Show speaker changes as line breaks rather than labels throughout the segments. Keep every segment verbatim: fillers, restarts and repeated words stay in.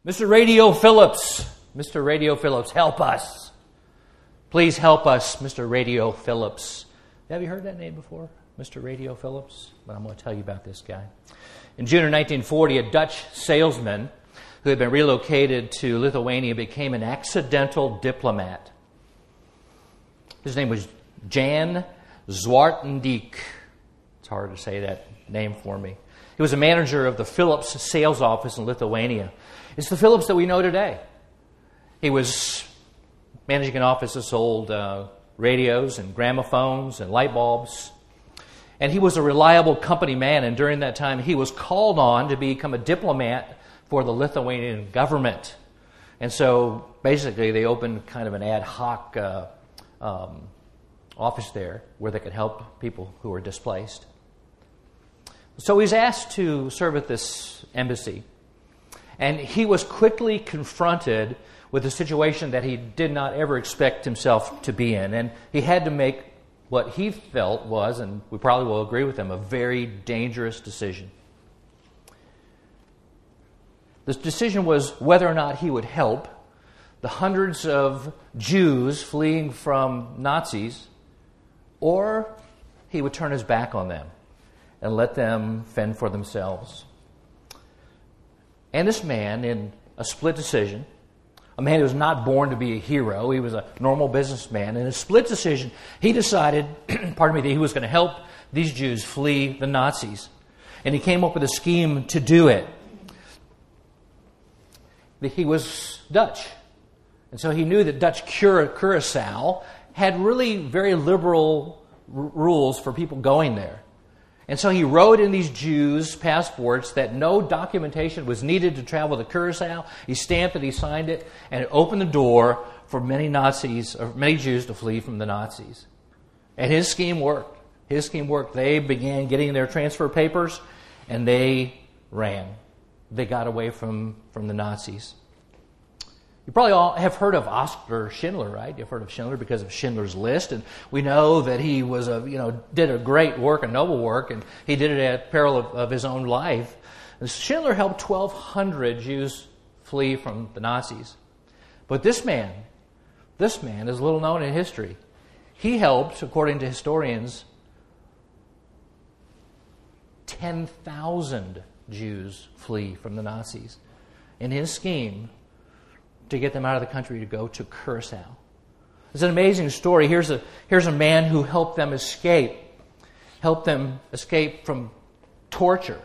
Mister Radio Phillips, Mister Radio Phillips, help us. Please help us, Mister Radio Phillips. Have you heard that name before, Mister Radio Phillips? But I'm going to tell you about this guy. In June of nineteen forty, a Dutch salesman who had been relocated to Lithuania became an accidental diplomat. His name was Jan Zwartendijk. It's hard to say that name for me. He was a manager of the Philips sales office in Lithuania. It's the Philips that we know today. He was managing an office that sold uh, radios and gramophones and light bulbs. And he was a reliable company man, and during that time he was called on to become a diplomat for the Lithuanian government. And so basically they opened kind of an ad hoc uh, um, office there where they could help people who were displaced. So he's asked to serve at this embassy. And he was quickly confronted with a situation that he did not ever expect himself to be in. And he had to make what he felt was, and we probably will agree with him, a very dangerous decision. This decision was whether or not he would help the hundreds of Jews fleeing from Nazis, or he would turn his back on them and let them fend for themselves. And this man, in a split decision, a man who was not born to be a hero, he was a normal businessman, in a split decision, he decided, pardon me, that he was going to help these Jews flee the Nazis. And he came up with a scheme to do it. He was Dutch. And so he knew that Dutch Curaçao had really very liberal r- rules for people going there. And so he wrote in these Jews' passports that no documentation was needed to travel to Curaçao. He stamped it, he signed it, and it opened the door for many Nazis, or many Jews to flee from the Nazis. And his scheme worked. His scheme worked. They began getting their transfer papers, and they ran. They got away from, from the Nazis. You probably all have heard of Oskar Schindler, right? You've heard of Schindler because of Schindler's List, and we know that he was a, you know, did a great work, a noble work, and he did it at peril of, of his own life. And Schindler helped twelve hundred Jews flee from the Nazis. But this man, this man is little known in history. He helped, according to historians, ten thousand Jews flee from the Nazis in his scheme to get them out of the country to go to Curaçao. It's an amazing story. Here's a, here's a man who helped them escape, helped them escape from torture,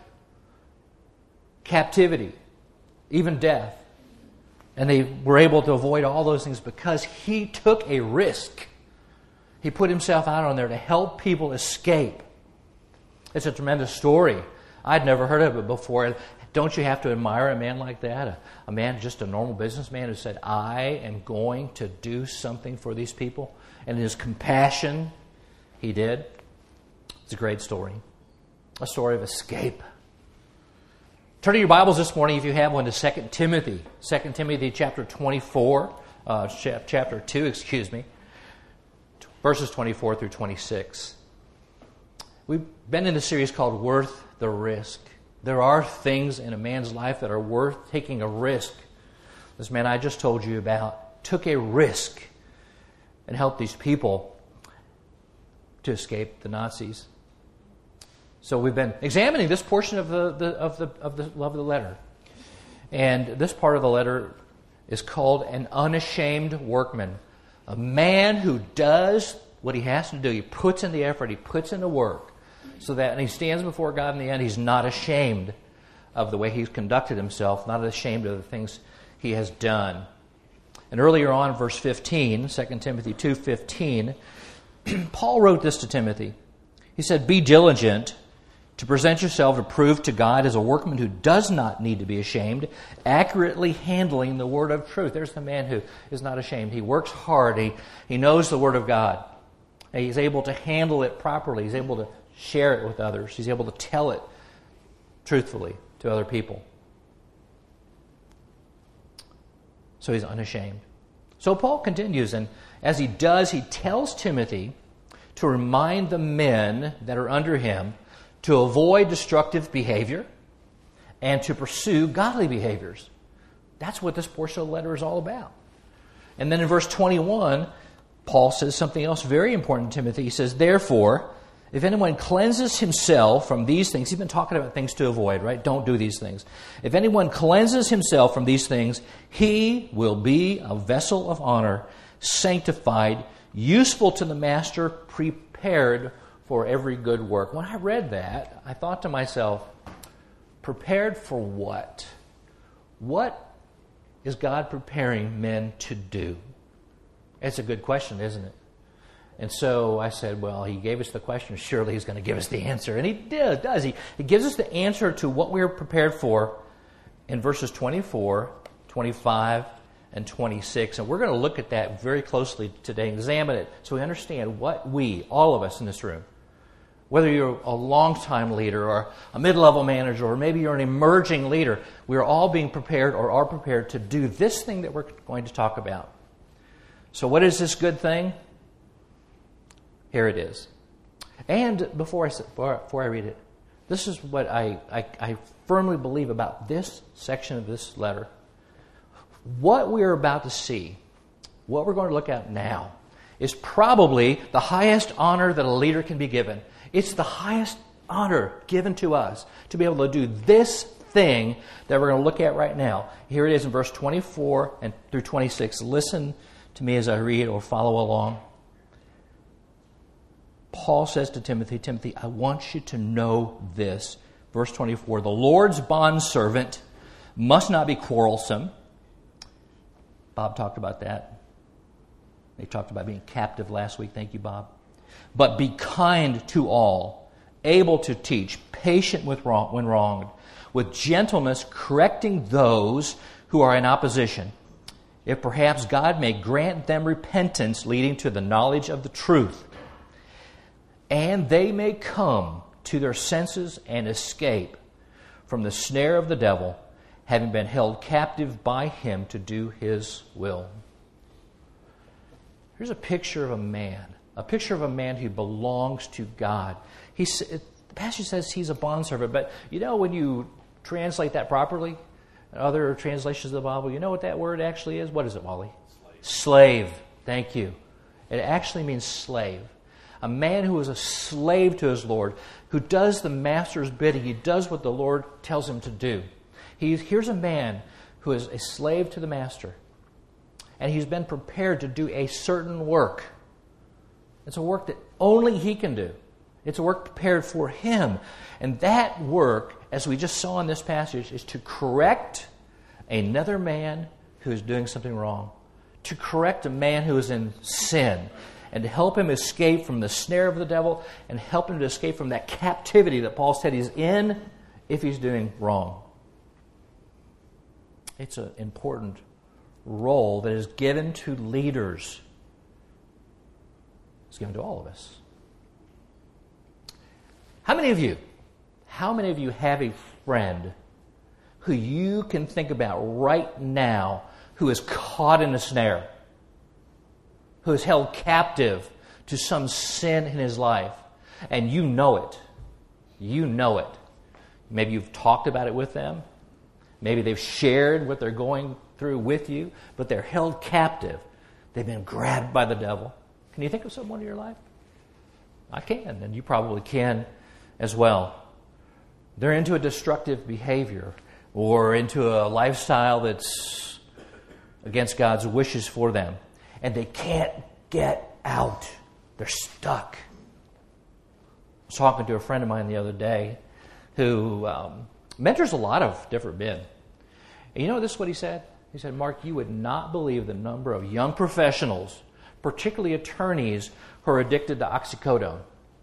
captivity, even death. And they were able to avoid all those things because he took a risk. He put himself out on there to help people escape. It's a tremendous story. I'd never heard of it before. Don't you have to admire a man like that? A, a man, just a normal businessman who said, I am going to do something for these people. And his compassion, he did. It's a great story. A story of escape. Turn to your Bibles this morning, if you have one, to Second Timothy. Second Timothy chapter twenty-four, uh, chapter two, excuse me, verses twenty-four through twenty-six. We've been in a series called Worth the Risk. There are things in a man's life that are worth taking a risk. This man I just told you about took a risk and helped these people to escape the Nazis. So we've been examining this portion of the, the of the of the of the letter. And this part of the letter is called an unashamed workman. A man who does what he has to do. He puts in the effort, he puts in the work. So that, and he stands before God in the end, he's not ashamed of the way he's conducted himself, not ashamed of the things he has done. And earlier on, verse fifteen, Second Timothy two fifteen, Paul wrote this to Timothy. He said, be diligent to present yourself approved to God as a workman who does not need to be ashamed, accurately handling the word of truth. There's the man who is not ashamed. He works hard. He, he knows the word of God. And he's able to handle it properly. He's able to share it with others. He's able to tell it truthfully to other people. So he's unashamed. So Paul continues, and as he does, he tells Timothy to remind the men that are under him to avoid destructive behavior and to pursue godly behaviors. That's what this portion of the letter is all about. And then in verse twenty-one, Paul says something else very important to Timothy. He says, therefore, if anyone cleanses himself from these things, he's been talking about things to avoid, right? Don't do these things. If anyone cleanses himself from these things, he will be a vessel of honor, sanctified, useful to the master, prepared for every good work. When I read that, I thought to myself, prepared for what? What is God preparing men to do? It's a good question, isn't it? And so I said, well, he gave us the question. Surely he's going to give us the answer. And he did, does. He, he gives us the answer to what we're prepared for in verses twenty-four, twenty-five, and twenty-six. And we're going to look at that very closely today, examine it, so we understand what we, all of us in this room, whether you're a long-time leader or a mid-level manager or maybe you're an emerging leader, we're all being prepared or are prepared to do this thing that we're going to talk about. So what is this good thing? Here it is. And before I, before I read it, this is what I, I, I firmly believe about this section of this letter. What we're about to see, what we're going to look at now, is probably the highest honor that a leader can be given. It's the highest honor given to us to be able to do this thing that we're going to look at right now. Here it is in verse twenty-four and through twenty-six. Listen to me as I read or follow along. Paul says to Timothy, Timothy, I want you to know this. Verse twenty-four, the Lord's bondservant must not be quarrelsome. Bob talked about that. They talked about being captive last week. Thank you, Bob. But be kind to all, able to teach, patient with wrong, when wronged, with gentleness correcting those who are in opposition, if perhaps God may grant them repentance leading to the knowledge of the truth, and they may come to their senses and escape from the snare of the devil, having been held captive by him to do his will. Here's a picture of a man, a picture of a man who belongs to God. He's, the passage says he's a bondservant, but you know when you translate that properly, other translations of the Bible, you know what that word actually is? What is it, Wally? Slave. Slave. Thank you. It actually means slave. A man who is a slave to his Lord, who does the master's bidding. He does what the Lord tells him to do. He, here's a man who is a slave to the master, and he's been prepared to do a certain work. It's a work that only he can do. It's a work prepared for him. And that work, as we just saw in this passage, is to correct another man who is doing something wrong, to correct a man who is in sin, and to help him escape from the snare of the devil and help him to escape from that captivity that Paul said he's in if he's doing wrong. It's an important role that is given to leaders. It's given to all of us. How many of you, how many of you have a friend who you can think about right now who is caught in a snare, who is held captive to some sin in his life, and you know it? You know it. Maybe you've talked about it with them. Maybe they've shared what they're going through with you, but they're held captive. They've been grabbed by the devil. Can you think of someone in your life? I can, and you probably can as well. They're into a destructive behavior or into a lifestyle that's against God's wishes for them, and they can't get out. They're stuck. I was talking to a friend of mine the other day who um, mentors a lot of different men. And you know, this is what he said? He said, Mark, you would not believe the number of young professionals, particularly attorneys, who are addicted to oxycodone.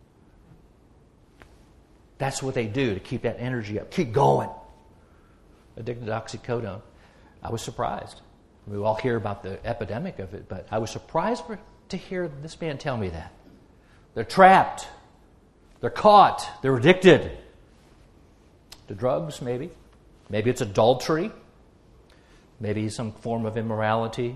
That's what they do to keep that energy up. Keep going. Addicted to oxycodone. I was surprised. We all hear about the epidemic of it, but I was surprised for, to hear this man tell me that. They're trapped. They're caught. They're addicted to drugs, maybe. Maybe it's adultery. Maybe some form of immorality.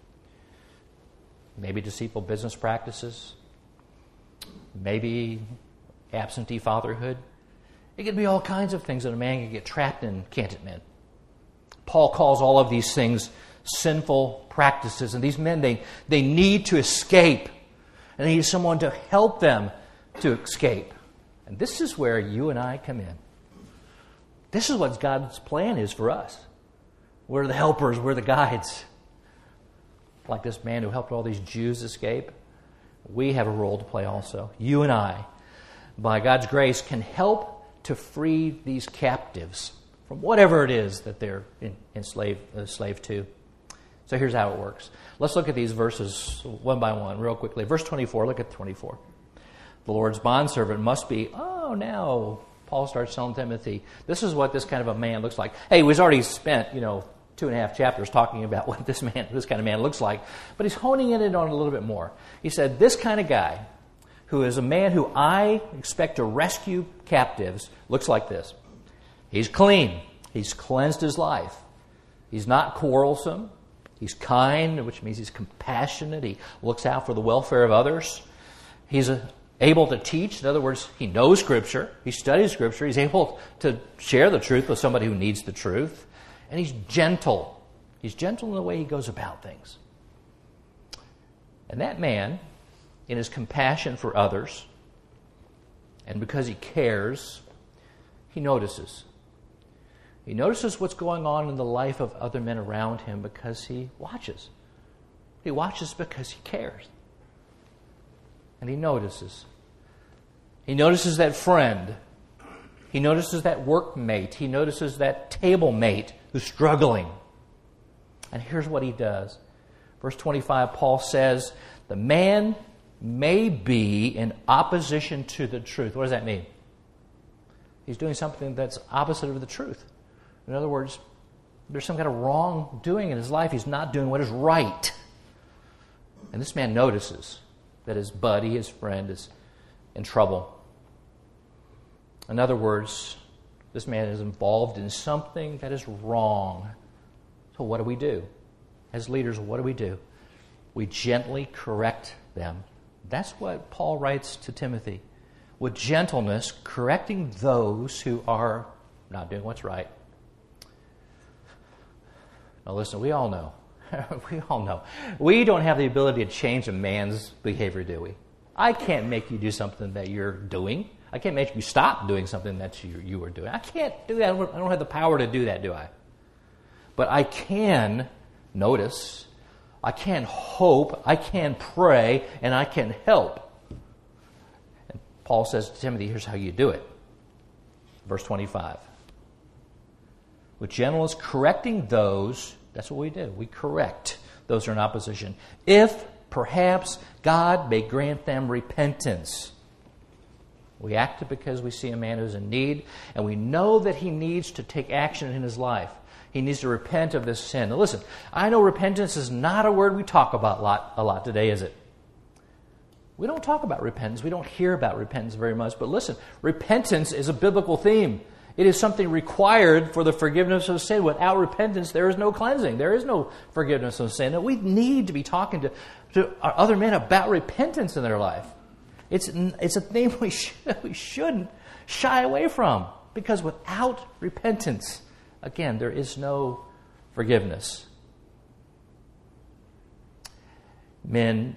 Maybe deceitful business practices. Maybe absentee fatherhood. It could be all kinds of things that a man can get trapped in, can't it, man? Paul calls all of these things sinful practices. And these men, they, they need to escape. And they need someone to help them to escape. And this is where you and I come in. This is what God's plan is for us. We're the helpers. We're the guides. Like this man who helped all these Jews escape. We have a role to play also. You and I, by God's grace, can help to free these captives from whatever it is that they're enslaved, enslaved to. So here's how it works. Let's look at these verses one by one real quickly. Verse twenty-four, look at twenty-four. The Lord's bondservant must be, oh, now, Paul starts telling Timothy, this is what this kind of a man looks like. Hey, we've already spent, you know, two and a half chapters talking about what this man, this kind of man looks like, but he's honing in it on a little bit more. He said, this kind of guy, who is a man who I expect to rescue captives, looks like this. He's clean. He's cleansed his life. He's not quarrelsome. He's kind, which means he's compassionate. He looks out for the welfare of others. He's a, able to teach. In other words, he knows Scripture. He studies Scripture. He's able to share the truth with somebody who needs the truth. And he's gentle. He's gentle in the way he goes about things. And that man, in his compassion for others, and because he cares, he notices. He notices what's going on in the life of other men around him because he watches. He watches because he cares. And he notices. He notices that friend. He notices that workmate. He notices that table mate who's struggling. And here's what he does. Verse twenty-five, Paul says, the man may be in opposition to the truth. What does that mean? He's doing something that's opposite of the truth. In other words, there's some kind of wrongdoing in his life. He's not doing what is right. And this man notices that his buddy, his friend, is in trouble. In other words, this man is involved in something that is wrong. So what do we do? As leaders, what do we do? We gently correct them. That's what Paul writes to Timothy. With gentleness, correcting those who are not doing what's right. Now listen, we all know. we all know. We don't have the ability to change a man's behavior, do we? I can't make you do something that you're doing. I can't make you stop doing something that you, you are doing. I can't do that. I don't have the power to do that, do I? But I can notice, I can hope, I can pray, and I can help. And Paul says to Timothy, here's how you do it. Verse twenty-five. With gentleness, correcting those, that's what we do. We correct those who are in opposition. If perhaps God may grant them repentance. We act it because we see a man who's in need, and we know that he needs to take action in his life. He needs to repent of this sin. Now listen, I know repentance is not a word we talk about a lot, a lot today, is it? We don't talk about repentance. We don't hear about repentance very much. But listen, repentance is a biblical theme. It is something required for the forgiveness of sin. Without repentance, there is no cleansing. There is no forgiveness of sin. And we need to be talking to, to other men about repentance in their life. It's, it's a thing we, should, we shouldn't shy away from. Because without repentance, again, there is no forgiveness. Men,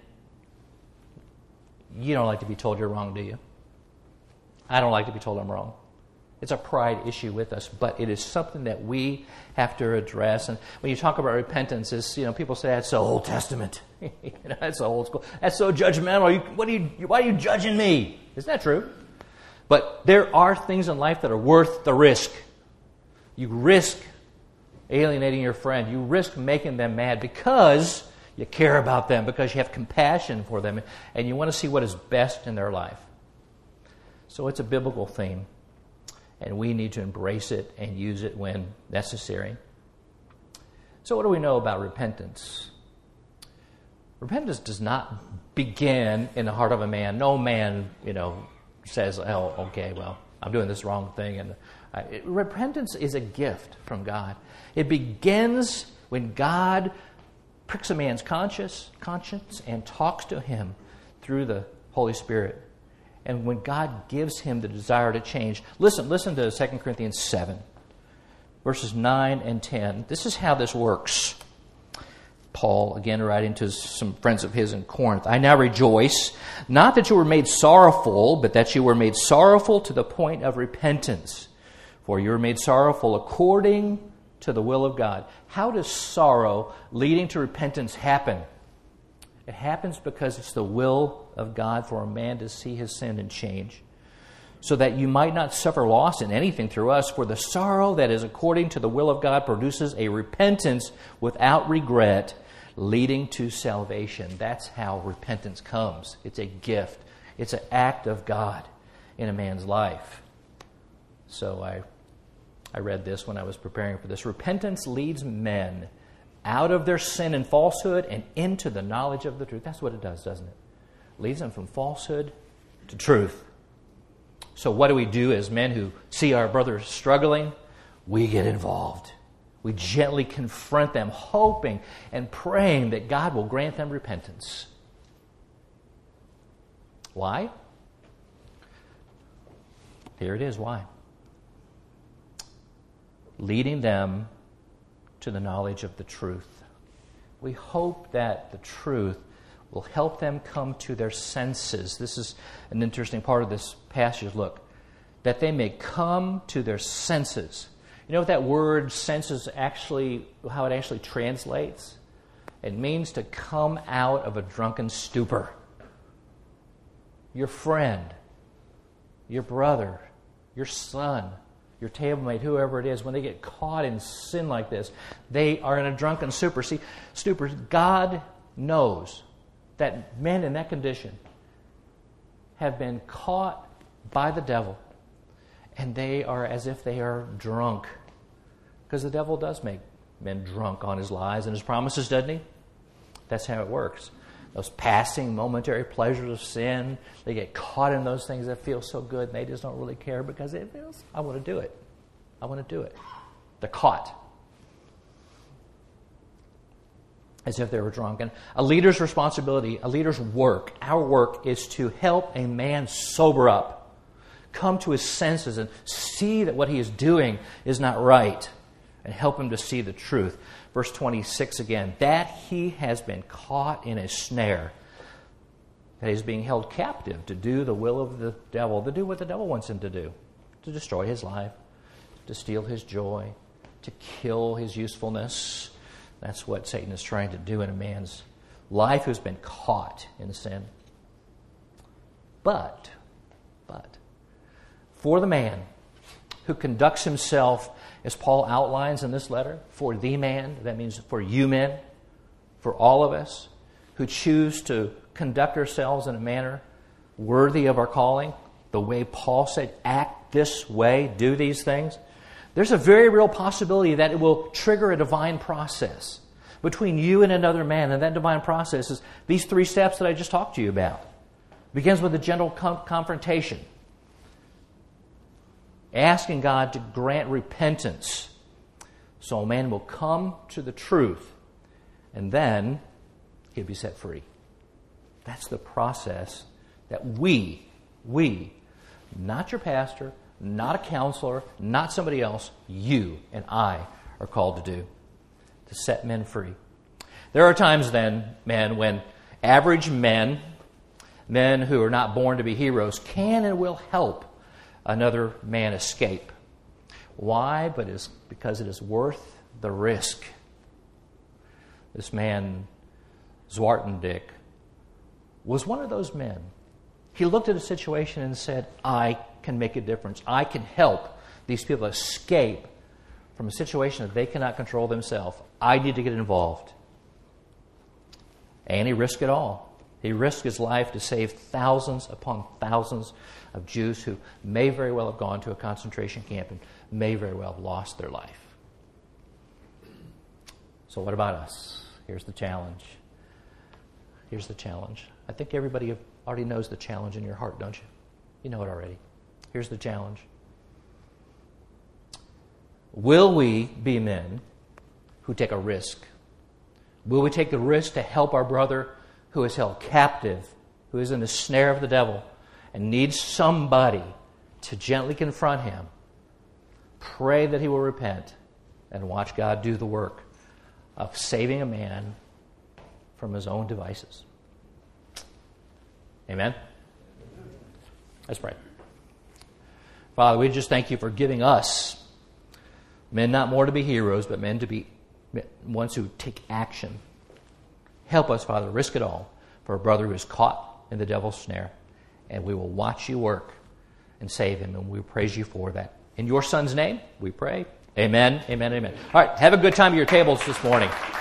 you don't like to be told you're wrong, do you? I don't like to be told I'm wrong. It's a pride issue with us, but it is something that we have to address. And when you talk about repentance, is you know people say that's so Old Testament. you know, that's so old school. That's so judgmental. You, what are you? Why are you judging me? Isn't that true? But there are things in life that are worth the risk. You risk alienating your friend. You risk making them mad because you care about them, because you have compassion for them, and you want to see what is best in their life. So it's a biblical theme. And we need to embrace it and use it when necessary. So what do we know about repentance? Repentance does not begin in the heart of a man. No man, you know, says, oh, okay, well, I'm doing this wrong thing. And I, it, repentance is a gift from God. It begins when God pricks a man's conscience, conscience and talks to him through the Holy Spirit. And when God gives him the desire to change. Listen, listen to Second Corinthians seven. verses nine and ten. This is how this works. Paul, again, writing to some friends of his in Corinth. I now rejoice, not that you were made sorrowful, but that you were made sorrowful to the point of repentance. For you were made sorrowful according to the will of God. How does sorrow leading to repentance happen? It happens because it's the will of God for a man to see his sin and change, so that you might not suffer loss in anything through us. For the sorrow that is according to the will of God produces a repentance without regret, leading to salvation. That's how repentance comes. It's a gift. It's an act of God in a man's life. So I, I read this when I was preparing for this. Repentance leads men out of their sin and falsehood and into the knowledge of the truth. That's what it does, doesn't it? Leads them from falsehood to truth. So what do we do as men who see our brothers struggling? We get involved. We gently confront them, hoping and praying that God will grant them repentance. Why? Here it is, why? Leading them to the knowledge of the truth. We hope that the truth will help them come to their senses. This is an interesting part of this passage. Look, that they may come to their senses. You know what that word senses actually, how it actually translates? It means to come out of a drunken stupor. Your friend, your brother, your son, your tablemate, whoever it is, when they get caught in sin like this, they are in a drunken stupor. See, stupor, God knows that men in that condition have been caught by the devil, and they are as if they are drunk. Because the devil does make men drunk on his lies and his promises, doesn't he? That's how it works. Those passing momentary pleasures of sin, they get caught in those things that feel so good, and they just don't really care because it feels, I want to do it. I want to do it. They're caught. As if they were drunk. And a leader's responsibility, a leader's work, our work is to help a man sober up, come to his senses and see that what he is doing is not right, and help him to see the truth. Verse twenty-six again, that he has been caught in a snare, that he's being held captive to do the will of the devil, to do what the devil wants him to do, to destroy his life, to steal his joy, to kill his usefulness. That's what Satan is trying to do in a man's life who's been caught in sin. But, but, for the man who conducts himself, as Paul outlines in this letter, for the man, that means for you men, for all of us, who choose to conduct ourselves in a manner worthy of our calling, the way Paul said, act this way, do these things, there's a very real possibility that it will trigger a divine process between you and another man. And that divine process is these three steps that I just talked to you about. It begins with a gentle com- confrontation. Asking God to grant repentance so a man will come to the truth, and then he'll be set free. That's the process that we, we, not your pastor, not a counselor, not somebody else, you and I are called to do, to set men free. There are times then, men, when average men, men who are not born to be heroes, can and will help another man escape. Why? But it's because it is worth the risk. This man, Zwartendijk, was one of those men. He looked at a situation and said, I can make a difference. I can help these people escape from a situation that they cannot control themselves. I need to get involved. And he risked it all. He risked his life to save thousands upon thousands of Jews who may very well have gone to a concentration camp and may very well have lost their life. So what about us? Here's the challenge. Here's the challenge. I think everybody already knows the challenge in your heart, don't you? You know it already. Here's the challenge. Will we be men who take a risk? Will we take the risk to help our brother who is held captive, who is in the snare of the devil, and needs somebody to gently confront him, pray that he will repent, and watch God do the work of saving a man from his own devices. Amen? Let's pray. Father, we just thank you for giving us men not more to be heroes, but men to be ones who take action. Help us, Father, risk it all for a brother who is caught in the devil's snare. And we will watch you work and save him, and we praise you for that. In your Son's name, we pray. Amen, amen, amen. All right, have a good time at your tables this morning.